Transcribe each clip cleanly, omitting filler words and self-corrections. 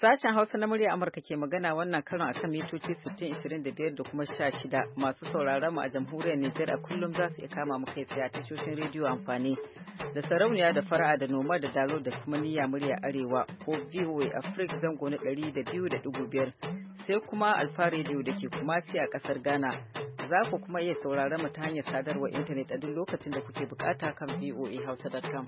Sashen Hausa na murya Amurka ke magana wannan karon akan mitoci 60-25 da kuma 16 masu sauraron mu a jamhuriyar Nijar a kullum za su iya kama mu kai tsaye a tashoshin rediyo amfani da sarauniya da fara'a da noma da dalo da kuma niyya murya arewa ko VOA Africa zango na 200.5 sai kuma Alfa Radio da ke Kumasi a kasar Ghana. Za ku kuma iya sauraron mu ta hanyar sadarwar intanet a duk lokacin da kuke bukata kan voahausa.com.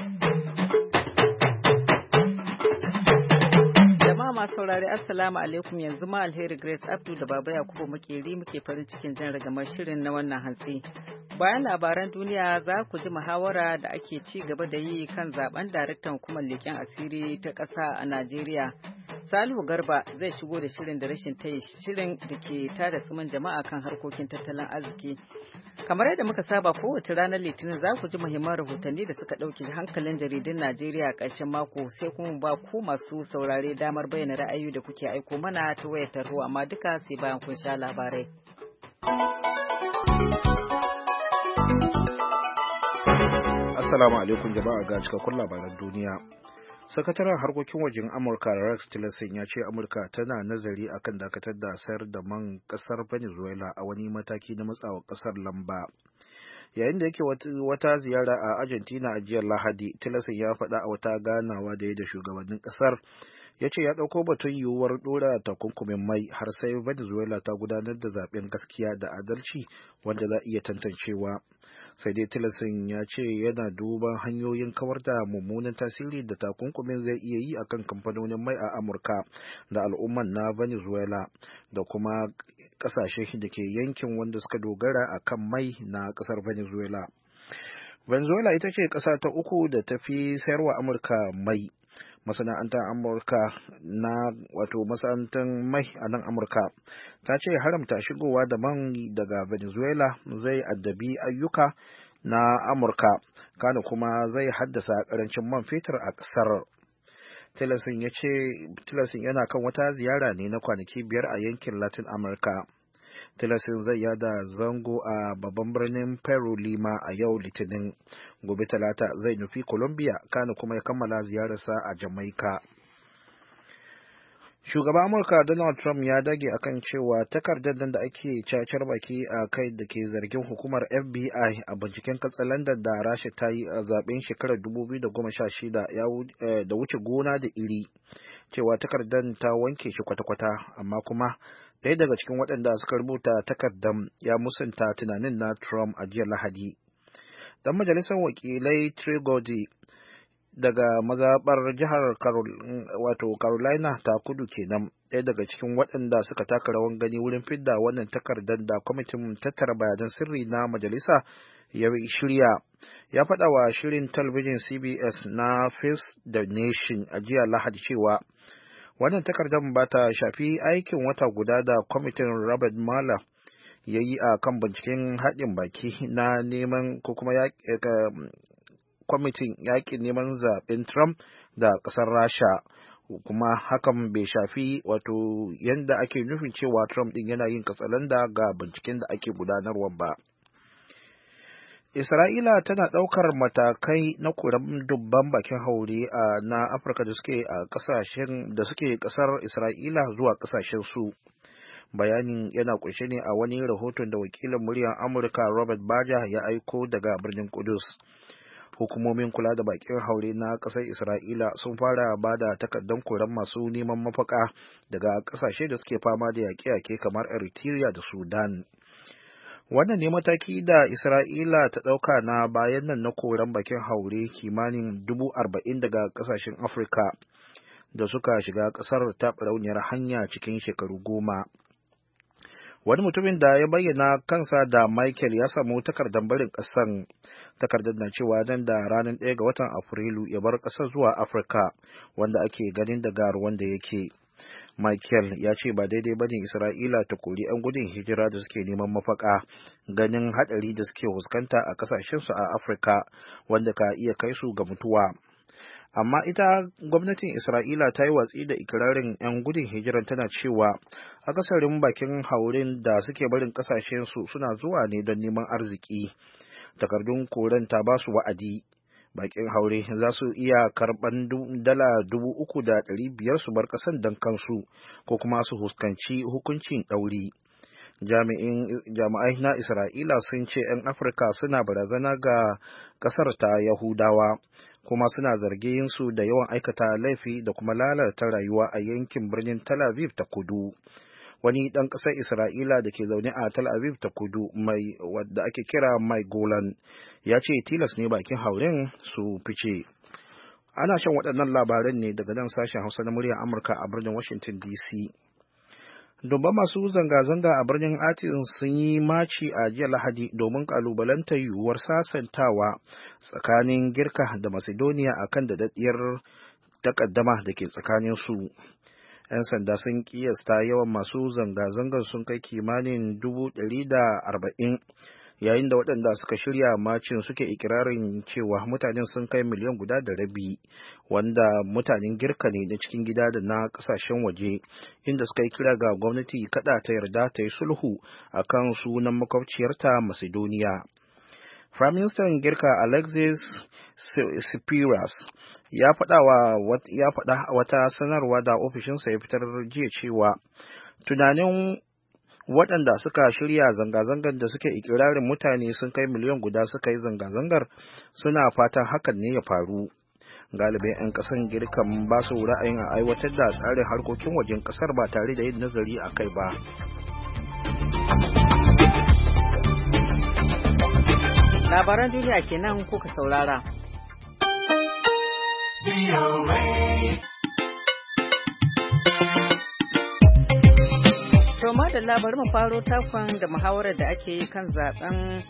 Masu saurari assalamu alaikum, yanzu ma alheri Grace Abdu da Baba Yakubu Makeri muke farin cikin jan ragamar shirin na wannan hantsi. Bayan labaran duniya za ku ji muhawara da ake ci gaba da yi kan zaben daraktan hukumar leƙen asiri ta ƙasa a Najeriya. Salihu Garba zai shigo da shirin da rashin tayi, shirin da ke tada tsumin jama'a kan harkokin tattalin arziki. Kamar yadda muka saba kowace ranar Litinin za ku ji muhimman rahotanni da suka ɗauke hankalin jaridun Najeriya a ƙarshen mako, sai kuma ba ku masu saurare damar bayyana ra'ayoyi da kuke aiko mana ta wayar tarho, amma duka sai bayan kun sha labarai. Assalamu alaikum jama'a, ga cikakkun labaran duniya. Sakataren harkokin wajen Amurka Rex Tillerson ya ce Amurka tana nazari akan dakatar da sayar da man kasar Venezuela a wani mataki na matsawa kasar lamba. Yayin da yake wata ziyara a Argentina a jiya Lahadi, Tillerson ya faɗa a wata ganawa da ya da shugabannin kasar, ya ce ya ɗauko batun yiwuwar ɗora takunkumin mai har sai Venezuela ta gudanar da zaben gaskiya da adalci wanda za a iya tantancewa. Sai dai Tillerson ya ce yana duban hanyoyin kawar da mummunan tasiri da takunkumin zai iya yi akan kamfanonin mai a Amurka da al'umman na Venezuela da kuma kasashe da ke yankin wanda suka dogara akan mai na kasar Venezuela. Venezuela ita ce ƙasa ta uku da ta fi sayarwa Amurka mai. Masana'antar Amurka masana'antar mai a nan Amurka ta ce haramta shigowa da man daga Venezuela zai addabi ayyuka na Amurka, kana kuma zai haddasa karancin man fetur a ƙasar. Tillerson yana kan wata ziyara ne na kwanaki 5 a yankin Latin America. Tillerson zai yada zango a babban birnin Peru, Lima, a yau Litinin. Gobe Talata zai nufi Colombia, kana kuma ya kammala ziyararsa a Jamaica. Shugaban Amurka Donald Trump ya dage akan cewa takardar da ake cacar baki a kai da ke zargin hukumar FBI a binciken katsalandar da Rasha ta yi a zaben shekarar 2016 da wuce gona da iri, cewa takardar ta wanke shi kwata-kwata, amma kuma ɗaya daga cikin waɗanda suka rubuta takardar ya musanta tunanin na Trump a jiya Lahadi. Dan majalisar wakilai Trey Gowdy daga mazaɓar jihar Carolina ta kudu kenan, ɗaya daga cikin waɗanda suka taka rawan gani wurin fidda wannan takardar da kwamitin tattara bayanan sirri na majalisa ya shirya, ya faɗa wa shirin talabijin CBS na Face the Nation a jiya Lahadi cewa wannan takardar ba ta shafi aikin wata guda da kwamitin Robert Mueller ya yi a kan binciken haɗin baki na neman ko kuma kwamitin yaƙin neman zaɓen Trump da ƙasar Rasha, kuma hakan bai shafi yadda ake nufin cewa Trump ɗin yana yin katsalanda ga binciken da ake gudanarwa ba. Isra'ila tana ɗaukar matakai na koran dubban bakin haure na Afirka da suke ƙasar Isra'ila zuwa ƙasashen su. Bayanin yana ƙunshe ne a wani rahoton da wakilin muryar Amurka Robert Baja ya aiko daga birnin Kudus. Hukumomin kula da bakin haure na ƙasar Isra'ila sun fara ba da takardar koran masu neman mafaka daga ƙasashe da suke fama da yaƙe-yaƙe kamar Eritrea da Sudan. Wannan ne mataki da Isra'ila ta ɗauka na bayan nan na koran bakin haure kimanin 40,000 daga ƙasashen Afirka da suka shiga ƙasar ta barauniyar hanya cikin shekaru 10. Wani mutumin da ya bayyana kansa da Michael ya samu takardar barin ƙasan. Takardar na cewa nan da ranar 1 ga watan Afrilu ya bar ƙasar zuwa Afirka, wanda ake ganin daga ruwan da yake. Michael ya ce ba daidai ba ne Isra'ila ta kori 'yan gudun hijira da suke neman mafaka, ganin haɗari da suke fuskanta a ƙasashensu a Afirka, wanda ka iya kai su ga mutuwa. Amma ita gwamnatin Isra'ila ta yi watsi da ikirarin 'yan gudun hijiran, tana cewa akasarin bakin haurin da suke barin ƙasashensu suna zuwa ne don neman arziki. Takardun koren ta ba su wa'adi. bakin haure za su iya karban dala 3,500 su bar kasan don kansu ko kuma su huskanci hukuncin ɗauri. Jami'ai na Isra'ila sun ce 'yan Afirka suna barazana ga kasar ta Yahudawa kuma suna zargin su da yawan aikata laifi da kuma lalata rayuwa a yankin birnin Tel Aviv ta kudu. Wani ɗan ƙasar Isra'ila da ke zaune a Tel Aviv ta kudu wadda ake kira Mai Golan ya ce tilas ne bakin hauren su fice. Ana shan waɗannan labaran ne daga nan sashen Hausa na muryar Amurka a birnin Washington DC. Dubban masu zanga-zanga a birnin Athens sun yi maci a jiya Lahadi domin kalubalantar yiwuwar sasantawa tsakanin Girka da Macedonia akan daɗaɗɗiyar takaddama da ke tsakanin su. 'Yan sanda sun kiyasta yawan masu zanga-zangar sun kai kimanin 140, yayin da waɗanda suka shirya macin suke ikirarin cewa mutanen sun kai 1.5 miliyan, wanda mutanen Girka ne na cikin gida da na ƙasashen waje, inda suka yi kira ga gwamnati kada ta yarda ta yi sulhu a kan sunan makwabciyarta Macedonia. Firaministan Girka Alexis Tsipras ya faɗa wata sanarwa da ofishinsa ya fitar jiya cewa tunanin waɗanda suka shirya zanga-zangar da suke ikirarin mutane sun kai 1 miliyan suka yi zanga-zangar suna fatan hakan ne ya faru. Galibin 'yan ƙasar Girkan ba su ra'ayin a aiwatar da tsarin harkokin wajen ƙasar ba tare da yin nazari a kai ba. Labaran duniya kenan kuka saurara. To da labarin mu faro takon da muhawarar da ake yi kan zaben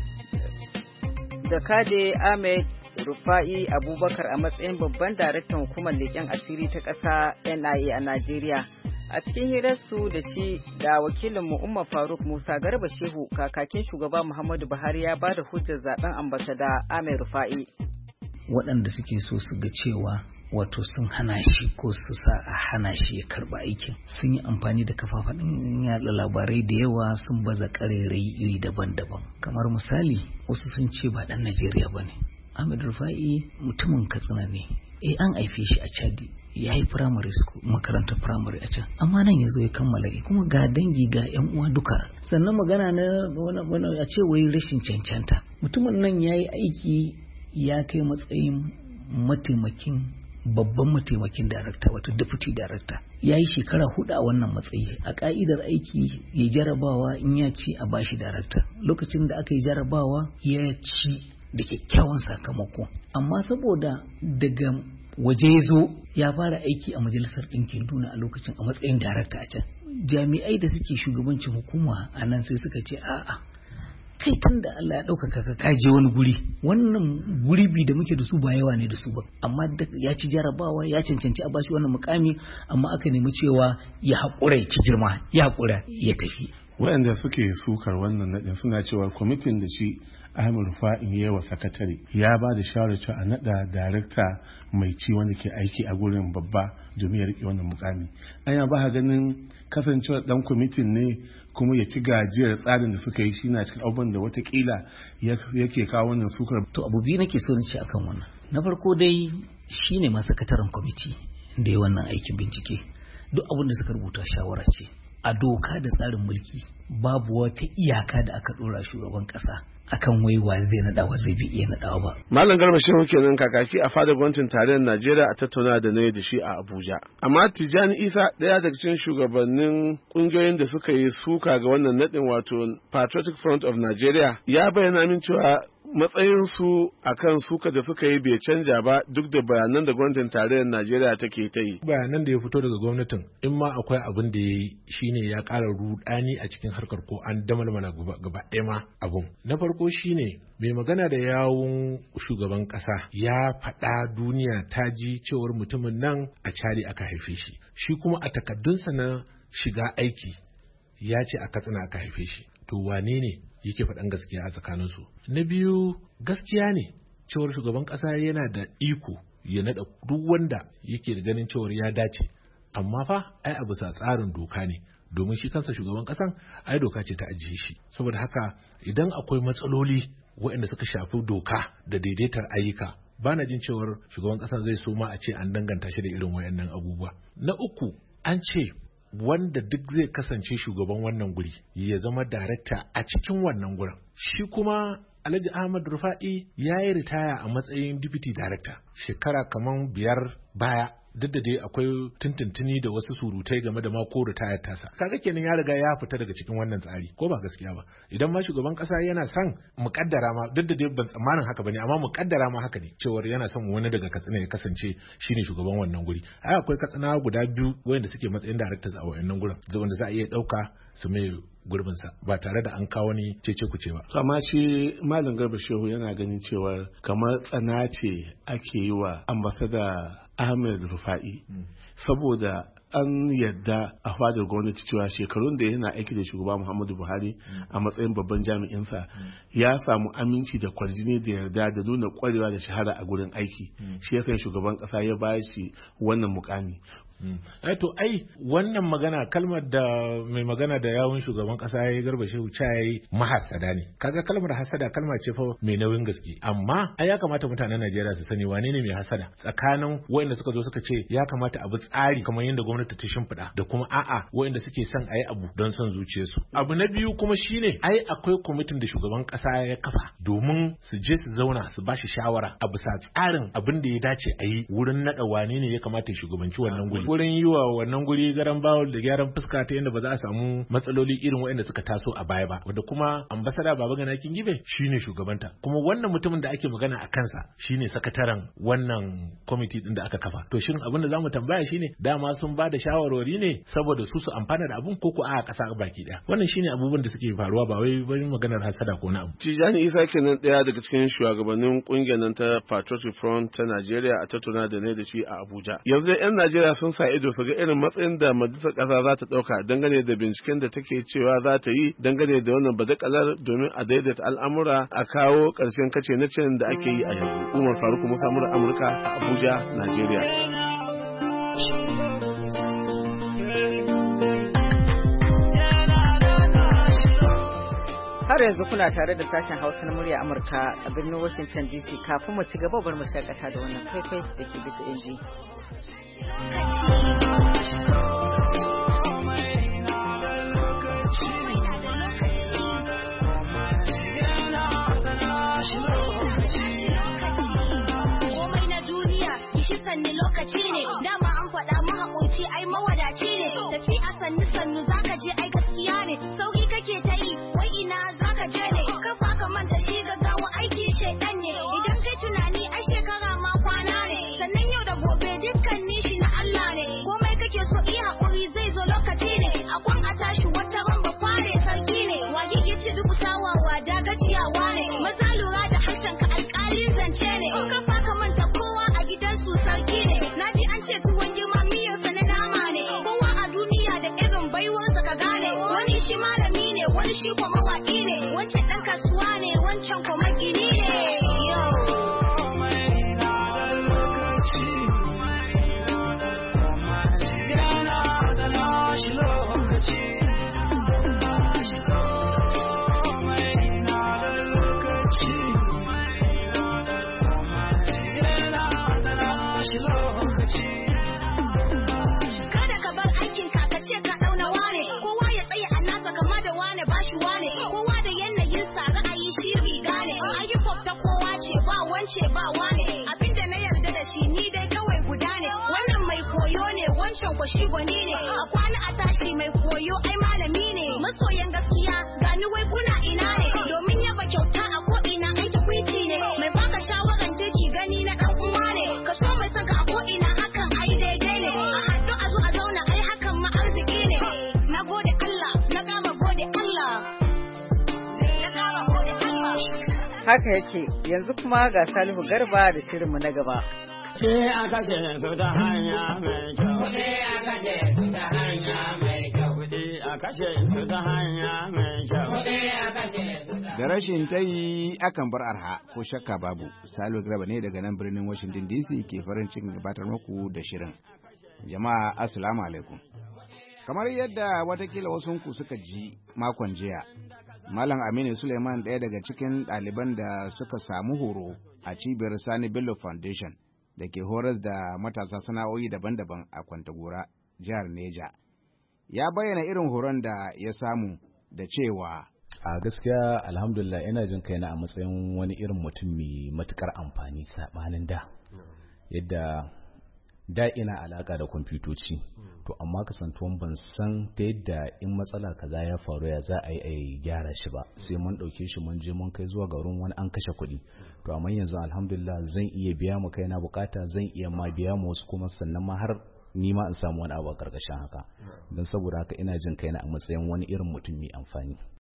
Jakade Ahmed Rufa'i Abubakar a matsayin babban daraktan hukumar leƙen asiri ta ƙasa NIA a Najeriya. A cikin hirarsu da shi da wakilinmu Umar Faruk Musa Garba Shehu, kakakin shugaba Muhammadu Buhari ya ba da hujjar zaben ambasada Ahmed Rufa'i. Waɗanda suke so su ga cewa wato sun hana shi ko su sa a hana shi ya karba aikin sun yi amfani da kafafen yaɗa labarai da yawa, sun baza ƙarairayi iri daban-daban. Kamar misali, wasu sun ce ba ɗan Najeriya ba ne. Ahmed Rufa'i mutumin Katsina ne. An haife shi a Chadi, ya yi primary school, makarantar primary a can, amma nan ya zo ya kammala kuma ga dangi ga 'yan uwa duka. Sannan magana na wani a ce wai rashin cancanta. Mutumin nan ya yi aiki, ya kai matsayin babban mataimakin darakta, wato deputy darakta. Ya yi shekara 4 a wannan matsayi. A ka'idar aiki ya jarabawa, in ya ci a bashi darakta. Lokacin da aka yi jarabawa ya ci da kyakkyawan sakamako, amma saboda daga waje ya zo ya fara aiki a majalisar ɗinkin duniya a lokacin a matsayin darakta a can, jami'ai da suke shugabancin hukuma a nan sai suka ce a'a, kai tun da Allah ya ɗaukaka ka je wani guri, wannan guribi da muke da su ba yawa ne da su ba, amma ya ci jarabawa, ya cancanci a bashi wannan mukami, amma aka nemi cewa ya haƙura ya ci girma, ya haƙura ya tafi. Waɗanda suke sukar wannan naɗin suna cewa kwamitin da shi Ahmed Rufa'in ya wa sakatare ya ba da shawarar cewa a naɗa darakta mai ci wanda ke aiki a gurin babba domin ya riƙe wannan mukami. Anya ba ganin kasancewar ɗan kwamitin ne kuma ya ci gajiyar tsarin da suka yi shi na cikin abubuwan da watakila yake kawo wannan sukar. To abu biyu nake so na ce akan wannan. Na farko dai shi ne ma sakataren kwamiti da ya wannan aikin bincike. Duk abin da suka rubuta shawara ce. A doka da tsarin mulki babu wata iyaka da aka dora shugaban kasa akan waiwa zai nada wa zai bi iya nadawa ba. Malam Garba Shehu kenan kakaki a fadar gwamnatin tarayyar Najeriya a tattauna da nayi da shi a Abuja. Amma Tijjani Isa ɗaya daga cikin shugabannin kungiyoyin da suka yi suka ga wannan nadin, wato Patriotic Front of Nigeria, ya bayyana min cewa matsayinsu a kan suka da suka yi bai canja ba duk da bayanan da gwamnatin tarayyar Najeriya take ta yi. Bayanan da ya fito daga gwamnatin, in ma akwai abin da ya yi shine ya ƙara rudani a cikin harkar, ko an damalmala gaba ɗaya ma abun. Na farko shine mai magana da yawun shugaban ƙasa ya faɗa duniya ta ji cewar mutumin nan a Chadi aka haife shi. Shi kuma a takaddunsa na shiga aiki ya ce a Katsina aka haife shi. To wane ne yake faɗan gaskiya a tsakaninsu? Na biyu, gaskiya ne cewar shugaban ƙasa yana da iko ya naɗa duk wanda yake da ganin cewar ya dace, amma fa ai a bisa tsarin doka ne, domin shi kansa shugaban ƙasan ai doka ce ta ajiye shi. Saboda haka idan akwai matsaloli waɗanda suka shafi doka da daidaitar ayyuka, ba na jin cewar shugaban ƙasa zai so ma a ce an danganta shi da irin wayannan abubuwa. Na uku, an ce wanda duk zai kasance shugaban wannan guri ya zama darakta a cikin wannan gurin. Shi kuma Alhaji Ahmad Rufa'i ya yi ritaya a matsayin deputy director shekara kaman 5 baya. Duk da dai akwai tuntuntuni da wasu surutai game da mako ritayar tasa. Kaga kenan ya riga ya fita daga cikin wannan tsari, ko ba gaskiya ba? Idan ma shugaban kasa yana son muƙaddara ma, duk da dai ban tsammanin haka bane, amma muƙaddara ma haka ne, cewar yana son wani daga Katsina ya kasance shine shugaban wannan guri. Ai akwai Katsina guda 2 wanda suke matsayin directors a wannan gurin, wanda za a iya dauka su mai gurbinsa ba tare da an kawo ni cece kuce ba. Amma shi Malam Garba Shehu yana ganin cewa kamar tsana ce ake yi wa ambasada Ahmed Rufa'i saboda an yadda a fadar gwamnati cewa shekarun da yana aiki da shugaba Muhammadu Buhari a matsayin babban jami'insa ya samu aminci da kwarjini da yarda da nuna kwarewa da shahara a gurin aiki. Shi yasa shugaban kasa ya ba shi wannan mukami. To ai wannan magana, kalmar da mai magana da yawun shugaban kasa ya Garba Shehu cha yayi mahasada ne. Kaga kalmar hasada kalma ce fa mai nauyin gaske, amma ai ya kamata mutanen Najeriya su sani wane ne mai hasada tsakanin wayanda suka zo suka ce ya kamata abu tsari kamar yadda gwamnati ta shimfiɗa da kuma a'a wayanda suke son ayi abu don son zuciyarsu. Abu na biyu kuma shine ai akwai kwamitin da shugaban kasa ya kafa domin su je su zauna su bashi shawara a bisa tsarin abin da ya dace a yi wurin naɗa wane ne ya kamata ya shugabanci wannan guri, wurin yi wa wannan guri garan bawul da gyaran fuska ta yadda ba za a samu matsaloli irin waɗanda suka taso a baya ba, wanda kuma ambasada Babagana Kingibe shine shugabanta, kuma wannan mutumin da ake magana a kansa shine sakataren wannan kwamiti din da aka kafa. To shin abin da zamu tambaya shine dama sun ba da shawarwari ne saboda su amfana da abun ko a ƙasa baki daya? Wannan shine abubuwan da suke faruwa, ba wai maganar hasada ko na abu. Tijani Isa kenan daya daga cikin shugabannin kungiyar nan ta Patriotic Front ta Najeriya a tattauna da ne da shi a Abuja. Yanzu 'yan Najeriya sun sa ido su ga irin matsayin da majalisar ƙasa za ta ɗauka dangane da binciken da take cewa za ta yi dangane da wannan badakalar domin a daidaita al'amura a kawo ƙarshen kace na cin da ake yi a yanzu. Umar Faruk Musa Amurka a Abuja, Najeriya. Har yanzu kuna tare da sashen Hausa na murya Amurka a birnin Washington DC. Kafin mu ci gaba bar mu shakata da wannan faifai da ke bisa inji. Komai na duniya kishi sanni lokaci ne, dama an faɗa mahaƙunci ai mawadaci ne, tafi a sannu sannu zaka je ai gaskiya ne, sauki kake ta yi wai ina zaka je ne, kafa ka manta shi gaggawa aiki shaidan ne, idan kai tunani ai shekara ma kwana ne, sannan yau da gobe dukkan nishi na Allah ne, komai kake so iya haƙuri zai zo lokaci ne, akwan a tashi wata ran ba kware sarki ne, wage ya ci duk sawawa da gajiyawa ne, maza lura da harshen ka alƙalin zance ne, kafa ka manta kowa a gidansu sarki ne, naji an ce tuwon girma miyarsa na nama ne, kowa a duniya da irin baiwarsa ka gane, wani shi malami ne, wani shi kuma mawaƙi ne, wancan ɗan kasuwa ne, wancan kuma gini ne. Kada ka bar aikin ka ce ka dauna wane, kowa ya tsaye a nasa kama da wane ba shi wane, kowa da yanayin sa ra'ayi shi riga ne, ayyukan ta kowa ce ba wance ba wane, abinda na yarda da shi ni dai kawai guda ne, wannan mai koyo ne wancan ko shi gwani ne, a kwana a tashi mai koyo ai malami ne, masoyan gaskiya gani wai kuna ina ne, domin yaba kyauta a ko ina aiki kwici ne, mai baka shawaran kirki gani na dan uwa ne, ka so mai sanka a ko ina hakan ai daidai ne, a haɗu a zo a zauna ai hakan ma arziki ne, na gode Allah na gama gode Allah, na gama gode Allah. Haka yake, yanzu kuma ga Salihu Garba da shirinmu na gaba. Ke aka ce su ta hanya mai kyau. Kuɗi aka ce su ta hanya mai kyau. Kuɗi aka ce su ta hanya mai kyau. Kuɗi aka ce su ta. Da rashin tayi akan bar arha ko shakka babu. Salihu Garba ne daga nan birnin Washington DC ke farin cikin gabatar muku da shirin. Jama'a assalamu alaikum. Kamar yadda watakila wasunku suka ji makon jiya, Malam Aminu Suleiman ɗaya daga cikin ɗaliban da suka samu horo a cibiyar Sani Bello Foundation da ke horar da matasa sana'o'i daban-daban a Kwantagora, jihar Neja. Ya bayyana irin horon da ya samu da cewa a gaskiya alhamdulillah ina jin kaina a matsayin wani irin mutum mai matukar amfani sabanin yadda ina alaka da kwamfutoci to amma kasantuwan ban san ta yadda in matsala kaza ya faru ya za a yi a gyara shi ba sai mun dauke shi mun je mun kai zuwa garin wani an kashe kuɗi to amma yanzu alhamdulillah zan iya biya mu kaina bukata zan iya ma biya mu wasu kuma sannan ma har ni ma in samu wani abu a karkashin haka don saboda haka ina jin kaina a matsayin wani irin mutum mai amfani.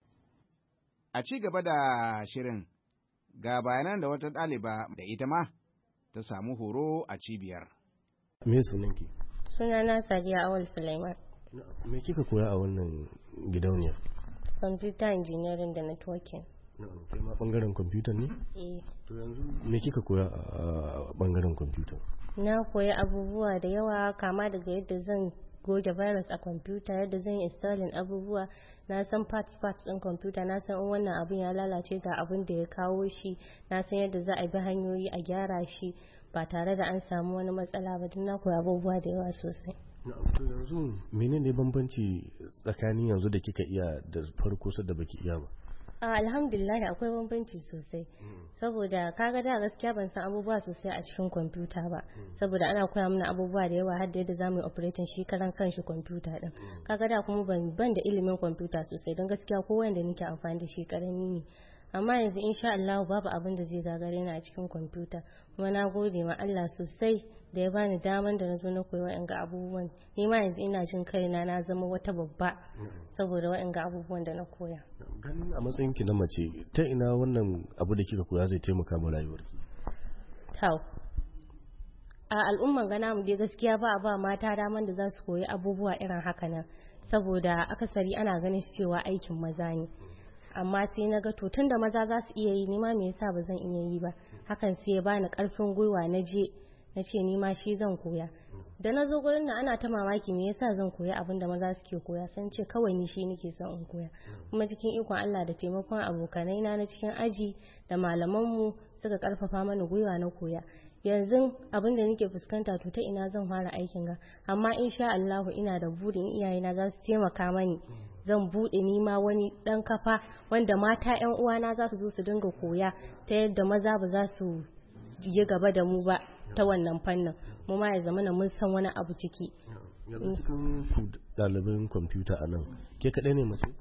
A ci gaba da shirin ga bayanan da wata ɗaliba da ita ma ta samu horo a cibiyar. Me sunanki? Sunana Sadiya Awal Sulaiman. Me kika koya a wannan gidauniya? Computer engineering da networking. Kai ma bangaren computer ne? Eh. To yanzu me kika koya a bangaren computer? Na koya abubuwa da yawa kama daga yadda zan goge virus a kwamfuta, yadda zan installing abubuwa, na san parts din kwamfuta, na san in wannan abin ya lalace ga abin da ya kawo shi, na san yadda za a bi hanyoyi a gyara shi ba tare da an samu wani matsala ba. Don na koya abubuwa da yawa sosai. To yanzu menene bambanci tsakanin yanzu da kika iya da farko da baki iya ba? Alhamdulillah akwai bambanci sosai saboda kaga da gaskiya ban san abubuwa sosai a cikin kwamfuta ba saboda ana koya mana abubuwa da yawa har da yadda zamu yi operating shi karan kanshi kwamfuta din. Kaga da kuma ban da ilimin kwamfuta sosai don gaskiya ko wanda nake amfani da shi karami ne, amma yanzu insha Allah babu abin da zai gagare ni a cikin kwamfuta. Kuma na gode ma Allah sosai da ya bani daman da na zo na koyi wa'anga abubuwan. Ni ma yanzu ina jin kaina na zama wata babba saboda wa'anga abubuwan da na koya. Ganin a matsayin ki na mace, ta ina wannan abu da kika koya zai taimaka ma rayuwarki? Tau. A al'umman gana mu dai gaskiya ba mata daman da za su koyi abubuwa irin haka nan saboda akasari ana ganin cewa aikin maza ne. Amma sai na ga to tunda maza za su iya yi, ni ma me yasa ba zan iya yi ba? Hakan sai ya bani karfin gwiwa na ce ni ma shi zan koya. Da na zo gurin nan ana ta mamaki me yasa zan koya abin da maza suke koya, san ce kawai ni shi nake son in koya. Kuma cikin ikon Allah da taimakon abokanai na cikin aji da malaman mu suka karfafa mana gwiwa na koya. Yanzu abin da nake fuskanta to ta ina zan fara aikin ga, amma insha Allah ina da burin iyayena za su taimaka mani. Zan bude nima wani dan kafa wanda mata ƴan uwana za su zo su dinga koya ta yadda maza ba za su yi gaba da mu ba ta wannan fannin, mu ma ya zama mun san wani abu ciki. Yanzu cikin ɗaliban kwamfuta a nan ke kaɗai ne mace?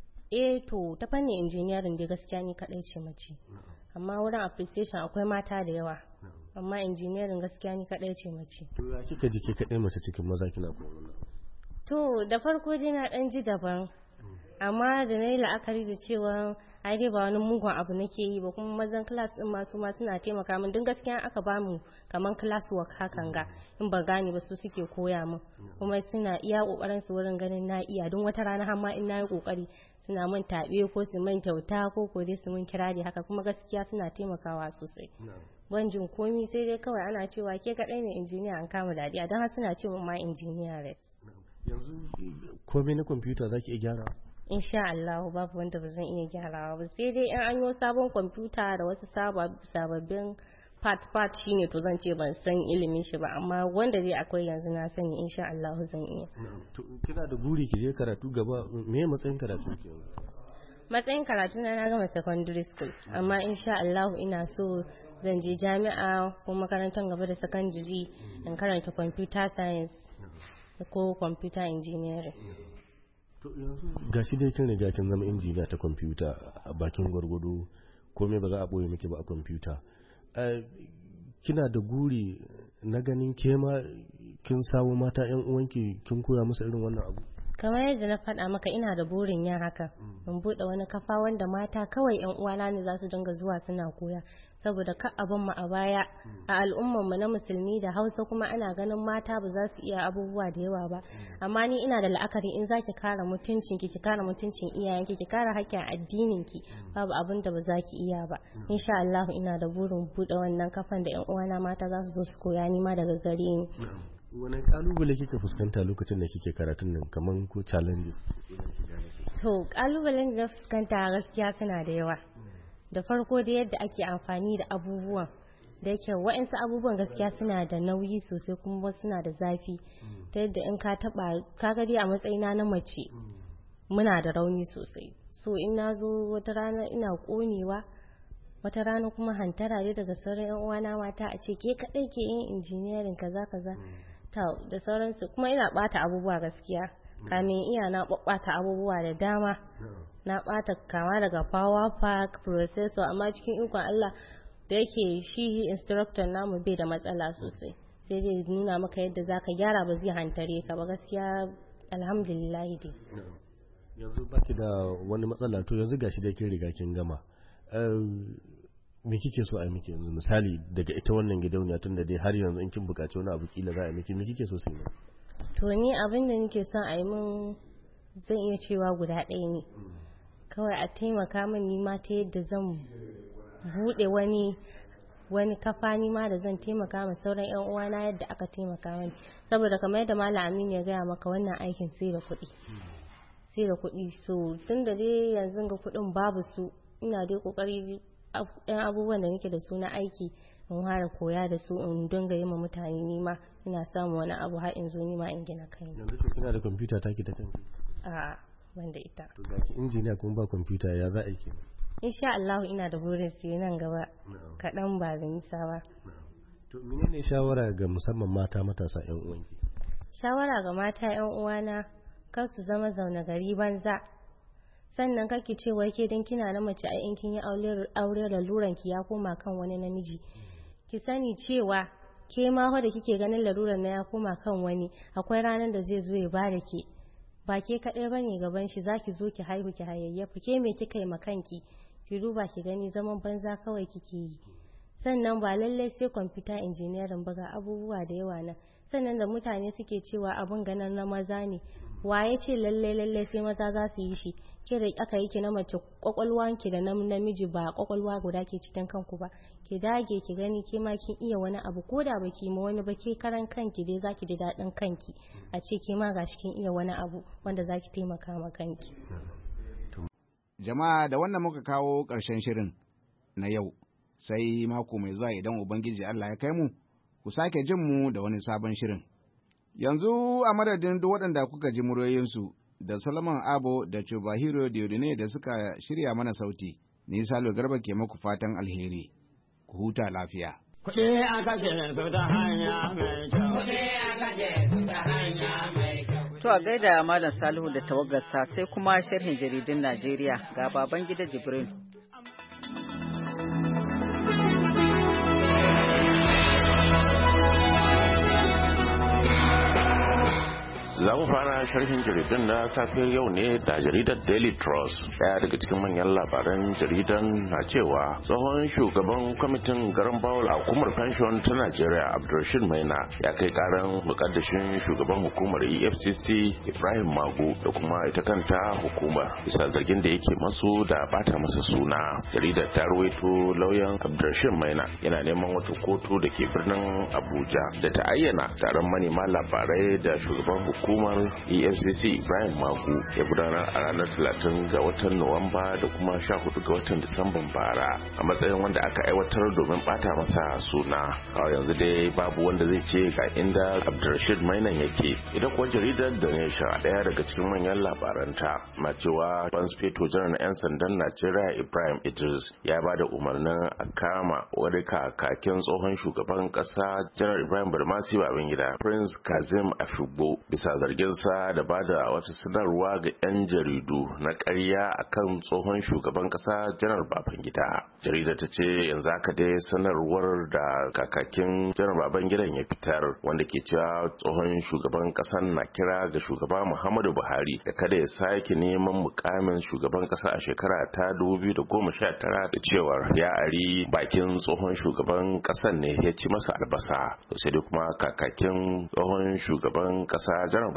To ta fannin engineering dai gaskiya ni kaɗai ce mace, amma wurin appreciation akwai mata da yawa, amma engineering gaskiya ni kaɗai ce mace. To ya kika ji ke kaɗai mace cikin maza kina koyo? To da farko dai na ɗan ji daban, amma da na yi la'akari da cewa ai dai ba wani mugun abu nake yi ba, kuma mazan class din masu ma suna taimaka min. Don gaskiya aka ba mu kaman class work hakan ga in ba gane ba su suke koya min, kuma suna iya kokarin su wurin ganin na iya. Don wata rana har ma in nayi kokari suna min tabe ko su min kyauta ko dai su min kirari haka, kuma gaskiya suna taimakawa sosai. Ban jin komi sai dai kawai ana cewa ke kadai ne injiniya an kama dadiya, don har suna ce min ma injiniya rai. Yanzu komai na kwamfuta zaki iya gyara? Insha Allah babu wanda ba zan iya gyarawa ba, sai dai in an yi sabon kwamfuta da wasu sababbin part shine to zan ce ban san ilimin shi ba, amma wanda dai akwai yanzu na sani insha Allah zan iya. To kina da buri ki je karatu gaba, me matsayin karatu ke? Matsayin karatu na gama secondary school, amma insha Allah ina so zan je jami'a ko makarantar gaba da secondary in karanta computer science ko computer engineering. To yanzu gashi dai kin riga kin zama injiniya ta kwamfuta a bakin gwargwado, komai ba za a boye miki ba a kwamfuta. Kina da guri na ganin kema kin samu mata ƴan uwanki kin koya musu irin wannan abu? Kamar yadda na faɗa maka ina da burin yin haka, in buɗe wani kafa wanda mata kawai ƴan uwana ne za su dinga zuwa suna koya, saboda ka abin mu a baya a al'ummar mu na musulmi da Hausa kuma ana ganin mata ba za su iya abubuwa da yawa ba. Amma ni ina da la'akari in zaki kare mutuncin ki kare mutuncin iyayenki, ki kare haƙƙin addinin ki, babu abin da ba za ki iya ba. Insha Allah ina da burin buɗe wannan kafan da ƴan uwana mata za su zo su koya ni ma daga gare ni. Wani kalubale kike fuskanta lokacin da kike karatun nan, kaman ko challenges? To kalubalen da fuskanta gaskiya suna da yawa. Da farko da yadda ake amfani da abubuwan da yake wa'insu abubuwan gaskiya suna da nauyi sosai kuma wasu suna da zafi ta yadda in ka taba kaga dai a matsayina na mace muna da rauni sosai, so in na zo wata rana ina konewa, wata rana kuma hantara dai daga sauran yan uwana mata a ce ke kadai ke yin engineering kaza kaza da sauransu, kuma ina bata abubuwa gaskiya kamin iya na bata abubuwa da dama, na bata kama daga power pack processor, amma cikin ikon Allah da yake shi instructor namu bai da matsala sosai, sai dai nuna maka yadda zaka gyara, ba zai hantare ka ba gaskiya. Alhamdulillah dai yanzu baki da wani matsala. To yanzu gashi da kin riga kin gama, me kike so a yi miki yanzu misali daga ita wannan gidauniya, tun da dai har yanzu in kin buƙaci wani abu kila za a yi miki, me kike so sai ne? To ni abin da nake son a yi min zan iya cewa guda ɗaya ne kawai, a taimaka min ni ma ta yadda zan buɗe wani kafa ni ma da zan taimaka ma sauran yan uwana yadda aka taimaka mani, saboda kamar yadda Malam Aminu ya gaya maka wannan aikin sai da kuɗi, so tun da dai yanzu ga kuɗin babu su, ina dai kokari ɗan abubuwan da nake da su na aiki in fara koya da su, in dinga yi ma mutane nima ina samu wani abu har in zo nima in gina kai. Yanzu to kina da kwamfuta take ta kanki? A ban da ita. To ga ki injiniya kuma ba kwamfuta, ya za a yi kenan? Insha Allah ina da burin sai nan gaba kaɗan ba da nisa ba. To menene shawara ga musamman mata matasa ƴan uwanki? Shawara ga mata ƴan uwana kar su zama zaune gari banza. Sannan kake ce wai ke dan kina na mace ai in kin yi aure laluran ki ya koma kan wani namiji. Ki sani cewa ke ma fa da kike ganin laluran na ya koma kan wani, akwai ranar da zai zo ya bada ke. Ba ke kaɗai bane gaban shi, zaki zo ki haihu ki hayayyafa, ke me kika yi ma kanki? Ki duba ki gani zaman banza kawai kike yi. Sannan ba lallai sai computer engineering ba, ga abubuwa da yawa nan. Sannan da mutane suke cewa abun ganan na maza ne, waye ce lallai sai maza za su yi shi? Ke da aka yi ki na mace, kwakwalwanki da namiji ba kwakwalwa guda ke cikin kanku ba. Ki dage ki gani ke ma kin iya wani abu, ko da baki ma wani ba, ke karan kanki dai zaki ji daɗin kanki a ce ke ma gashi kin iya wani abu wanda zaki taimaka ma kanki. Jama'a da wannan muka kawo ƙarshen shirin na yau, sai mako mai zuwa idan Ubangiji Allah ya kai mu, ku sake jin mu da wani sabon shirin. Yanzu a madadin duk waɗanda kuka ji muryoyinsu da Solomon Abo da Chubahiro Diodine da suka shirya mana sauti, ni Salo Garba ke muku fatan alheri. Ku huta lafiya. Kuɗi a kashe su ta hanya mai kyau. Kuɗi a kashe su ta hanya mai kyau. To a gaida Malam Salihu da tawagarsa, sai kuma sharhin jaridun Najeriya ga Babangida Jibril. Za mu fara sharhin jaridun na safiyar yau ne da jaridar Daily Trust. Daya daga cikin manyan labaran jaridan na cewa tsohon shugaban kwamitin garan bawul a hukumar pension ta Najeriya Abdulrashid Maina ya kai karan mukaddashin shugaban hukumar EFCC Ibrahim Magu da kuma ita kanta hukumar bisa zargin da yake masu da bata masa suna. Jaridar ta rawaito lauyan Abdulrashid Maina yana neman wata kotu da ke birnin Abuja da ta ayyana taron manema labarai da shugaban hukumar EFCC Ibrahim Magu ya gudanar a ranar 30 ga watan Nuwamba da kuma 14 ga watan Disamban bara a matsayin wanda aka aiwatar domin bata masa suna. A yanzu dai babu wanda zai ce ga inda Abdulrashid Mainan yake. Ita kuwa jaridar da Nation, daya daga cikin manyan labaranta, na cewa Fanspeto Janar 'yan sandan Najeriya Ibrahim Idris ya ba da umarnin a kama wani kakakin tsohon shugaban kasa Janar Ibrahim Badamasi Babangida, Prince Kazim Afigbo, bisa zarginsa da ba da wata sanarwa ga 'yan jaridu na ƙarya akan tsohon shugaban ƙasa Janar Babangida. Jarida ta ce yanzu haka dai sanarwar da kakakin Janar Babangidan ya fitar wanda ke cewa tsohon shugaban ƙasar na kira ga shugaba Muhammadu Buhari da kada ya sake neman mukamin shugaban ƙasa a shekara ta 2019 da cewar ya ari bakin tsohon shugaban ƙasar ne ya ci masa albasa. Sai dai kuma kakakin tsohon shugaban ƙasa Janar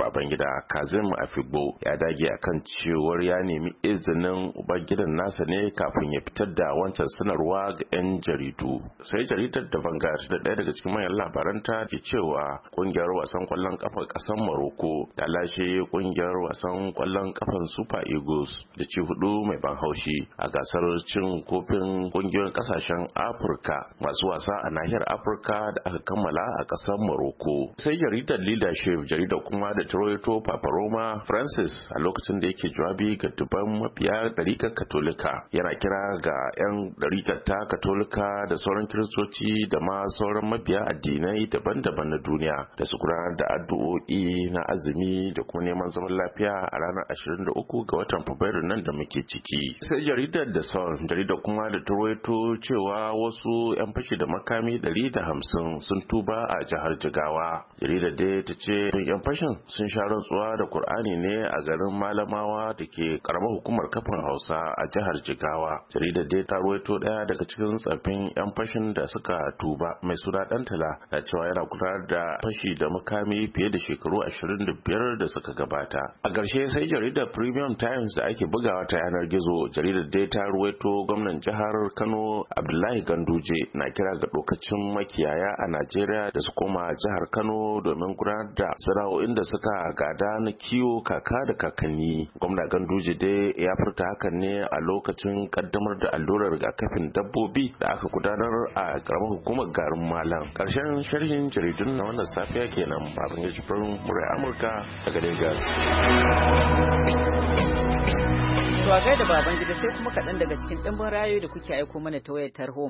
Babangida Kazim Afigbo ya dage akan cewar ya nemi izinin ubangidan nasa ne kafin ya fitar da wancan sanarwa ga 'yan jaridu. Sai jaridar da Vanguard da ɗaya daga cikin manyan labaranta ke cewa kungiyar wasan kwallon kafar ƙasar Morocco da lashe kungiyar wasan kwallon kafar Super Eagles da ci 4 mai ban haushi a gasar cin kofin kungiyoyin kasashen Afirka masu wasa a nahiyar Afirka da aka kammala a ƙasar Morocco. Sai jaridar Leadership, jaridar kuma da Toronto Paparoma Francis a lokacin da yake jawabi ga dubban mafiya ɗarikar Katolika yana kira ga 'yan ɗarikar ta Katolika da sauran Kiristoci da ma sauran mabiya addinai daban-daban na duniya da su gudanar da addu'o'i na azumi da kuma neman zaman lafiya a ranar 23 ga watan Fabrairu nan da muke ciki. Sai jaridar da Sun, jaridar kuma da Toronto cewa wasu 'yan fashi da makami 150 sun tuba a jihar Jigawa. Jaridar dai ta ce 'yan fashin sun sha rantsuwa da Kur'ani ne a garin Malamawa da ke karamar hukumar kafin Hausa a jihar Jigawa. Jaridar dai ta ruwaito daya daga cikin tsaffin 'yan fashin da suka tuba mai suna Dantala da cewa yana gudanar da fashi da makami fiye da shekaru 25 da suka gabata. A ƙarshe sai jaridar Premium Times da ake bugawa ta yanar gizo, jaridar dai ta ruwaito gwamnan jihar Kano Abdullahi Ganduje na kira ga dokacin makiyaya a Najeriya da su koma jihar Kano domin gudanar da sana'o'in da suka gada na kiwo kaka da kakanni. Gwamna Ganduje dai ya furta hakan ne a lokacin kaddamar da allurar rigakafin dabbobi da aka gudanar a karamar hukumar garin Malam. Karshen sharhin jaridun na wannan safiya kenan. Babin Yajibirin Murai Amurka daga Lagos. To a gaida Babangida sai kuma kaɗan daga cikin ɗimbin rayoyi da kuke aiko mana ta wayar tarho.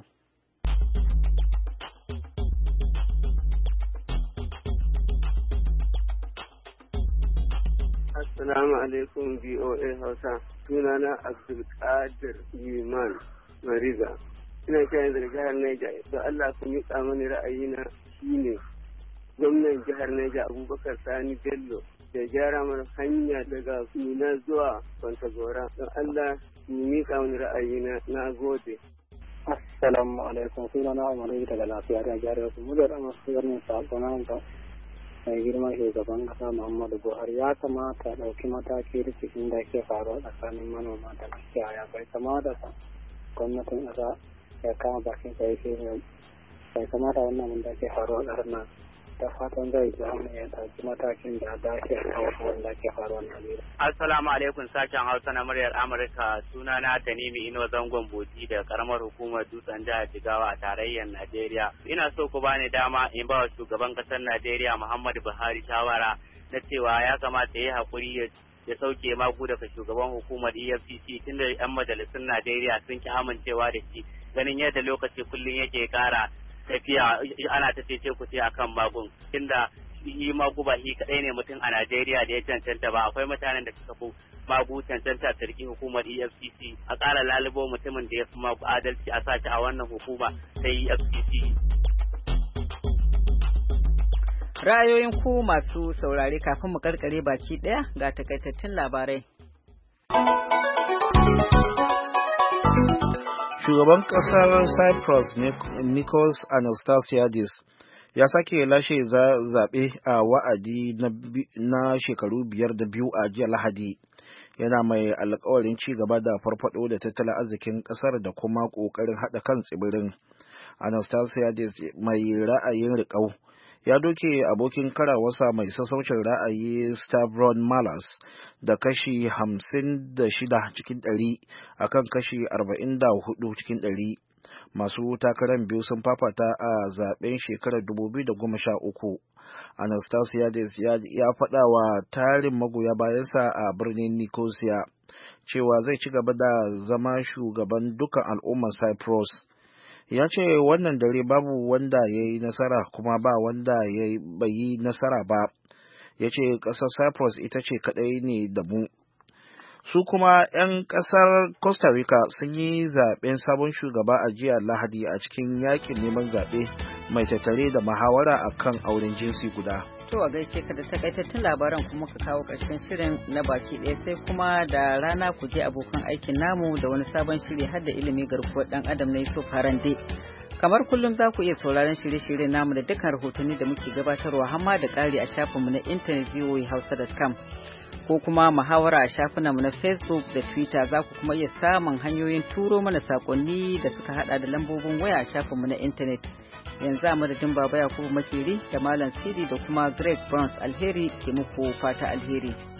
Assalamu alaikum BOA Hausa. Sunana Abdulkadir Iman Mariga. Ina kiran daga jihar Niger. Da Allah ku miƙa mani ra'ayina shine gwamnan jihar Niger Abubakar Sani Bello da gyara mana hanya daga Mina zuwa Kwantagora. Don Allah ku miƙa mani ra'ayina. Na gode. Assalamu alaikum. Sunana Umaru daga lafiya da gyara su. Mu da masu yarnin saƙonan ta. Mai girma shugaban kasa Muhammadu Buhari ya kamata a ɗauki mataki rikicin da ke faruwa tsakanin manoma da makiyaya. Bai kamata gwamnatin ƙasa ya kama bakin sai bai kamata wannan wanda ke faruwa ƙasar nan. Da fatan zai ji hannu ya ɗauki matakin da dace a kawo wanda ke faruwa Najeriya. Assalamu alaikum, sashen Hausa na muryar Amurka. Sunana Tanimi Ino Zangon Boti da karamar hukumar Dutsen jihar Jigawa a tarayyar Najeriya. Ina so ku bani dama in ba wa shugaban ƙasar Najeriya Muhammadu Buhari shawara na cewa ya kamata ya yi haƙuri ya sauke magu daga shugaban hukumar EFCC tunda 'yan majalisun Najeriya sun ki amincewa da shi, ganin yadda lokaci kullum yake ƙara tafiya ana ta ce ku ce akan magun, tunda yi magu ba shi kadai ne mutum a Najeriya da ya cancanta ba, akwai mutanen da suka fi magu cancanta ta riki hukumar EFCC. A ƙara lalubo mutumin da ya fi magu adalci a sace a wannan hukuma ta EFCC. Ra'ayoyin ku masu saurare kafin mu karkare baki daya ga takaitattun labarai. Shugaban kasar Cyprus Nikos Anastasiadis ya sake lashe zaɓe a wa'adi na shekaru 5 a jiya Lahadi. Yana mai alkawarin ci gaba da farfado da tattalin arzikin kasar da kuma ƙoƙarin haɗa kan tsibirin. Anastasiadis mai ra'ayin riƙau ya doke abokin karawarsa mai sassaucin ra'ayi Stavron Malas da kashi 56 cikin 100 akan kashi 44 cikin 100. Masu takarar biyu sun fafata a zaben shekarar 2013. Anastasiadis ya faɗa wa tarin magoya bayansa a birnin Nicosia cewa zai ci gaba da zama shugaban dukkan al'ummar Cyprus. Ya ce wannan dare babu wanda ya yi nasara kuma ba wanda bai yi nasara ba. Ya ce ƙasar Cyprus ita ce kaɗai ne da mu. Su kuma 'yan ƙasar Costa Rica sun yi zaɓen sabon shugaba a jiya Lahadi a cikin yakin neman zaɓe mai tattare da muhawara a kan auren jinsi guda. To a gaishe ka da takaitattun labaran kuma ka kawo ƙarshen shirin na baki ɗaya sai kuma da rana ku je abokan aikin namu da wani sabon shiri har da ilimi garkuwar ɗan adam na Yusuf Harande. Kamar kullum za ku iya sauraron shirye-shiryen namu da dukkan rahotanni da muke gabatarwa hamma da ƙari a shafinmu na intanet voahausa.com ko kuma muhawara a shafinanmu na Facebook da Twitter. Za ku kuma iya samun hanyoyin turo mana sakonni da suka hada da lambobin waya a shafinmu na intanet. Yanzu a madadin Baba Yakubu Makeri da Malam Sidi da kuma Greg Burns, alheri ke muku fata alheri.